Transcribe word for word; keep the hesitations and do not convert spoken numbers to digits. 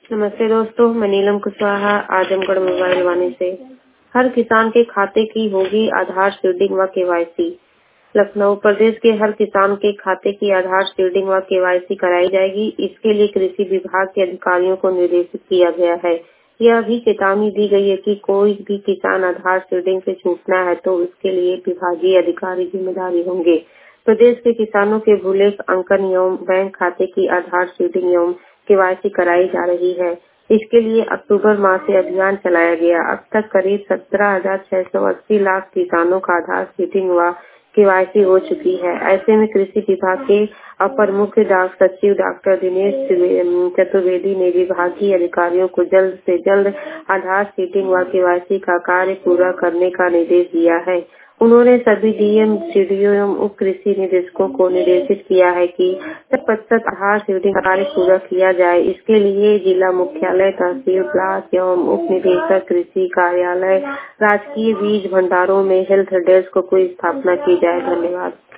नमस्ते दोस्तों, मैं नीलम कुशवाहा आजमगढ़ मोबाइल वाणी से। हर किसान के खाते की होगी आधार सीडिंग व केवाईसी। लखनऊ प्रदेश के हर किसान के खाते की आधार सीडिंग व केवाईसी कराई जाएगी। इसके लिए कृषि विभाग के अधिकारियों को निर्देशित किया गया है। यह भी चेतावनी दी गई है कि कोई भी किसान आधार सीडिंग से छूटना है तो उसके लिए विभागीय अधिकारी जिम्मेदारी होंगे। प्रदेश के किसानों के भूले अंकन एवं बैंक खाते की आधार सीडिंग एवं केवाईसी कराई जा रही है। इसके लिए अक्टूबर माह से अभियान चलाया गया। अब तक करीब सत्रह हजार छह सौ अस्सी लाख किसानों का आधार सीडिंग व केवाईसी हो चुकी है। ऐसे में कृषि विभाग के अपर मुख्य डाक सचिव डॉक्टर दिनेश चतुर्वेदी ने विभागीय अधिकारियों को जल्द से जल्द आधार सीडिंग व केवाईसी का कार्य पूरा करने का निर्देश दिया है। उन्होंने सभी डीएम, सीडीओ एवं उप कृषि निदेशकों को निर्देशित किया है कि शत प्रतिशत आधार सीडिंग कार्य पूरा किया जाए। इसके लिए जिला मुख्यालय, तहसील, ब्लॉक एवं उप निदेशक कृषि कार्यालय, राजकीय बीज भंडारों में हेल्थ डेस्क की स्थापना की जाए। धन्यवाद।